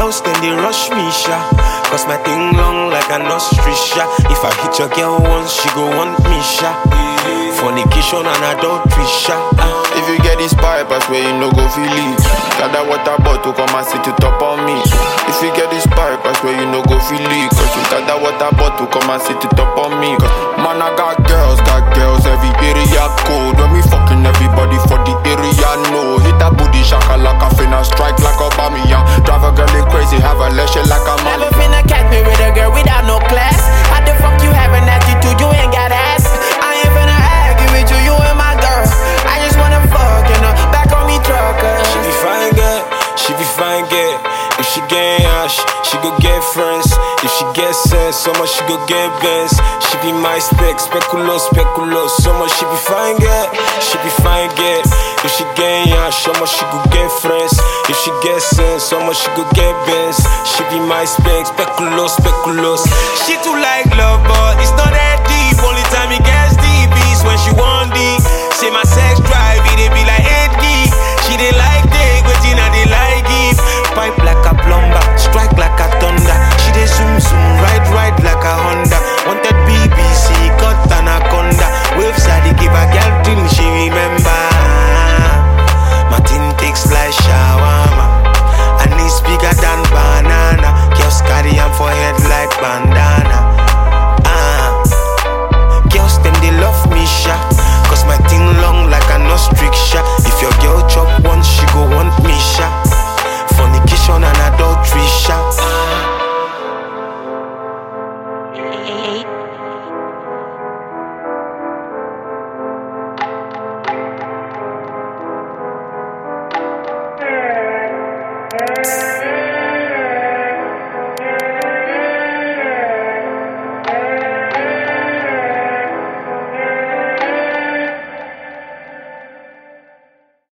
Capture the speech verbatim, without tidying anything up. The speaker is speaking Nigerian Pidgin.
house, then they rush me, sha. Cause my thing long like an ostrich, sha. If I hit your girl once, she go want me, sha. Fornication and adultery, sha. If you get this pipe, I swear you no go feel it. Got that water bottle, come and sit it up on me. If you get this pipe, I swear you no go feel it. Cause you got that water bottle, come and sit it up on me. Cause man, I got girls, got girls, every area code. When we fucking everybody for the area, no. Hit that booty, shaka like a finna, strike like a bomb, yeah. Drive a girl in crazy, have a leash like a man. Never finna catch me with a girl without no class. How the fuck you have an attitude, you ain't got ass. I ain't finna argue with you, you and my girl. I just wanna fuck, you know, back on me trucker. She be fine, girl, she be fine, girl. If she get ash, she go get friends. If she get sense, so much she go get bands. She be my spec, speculo, speculo. So much she be fine, girl, she be fine, girl. If she get ash, so much she go get friends. If she get sense, so much she go get bands. She be my spec, speculo, speculo. She too like love,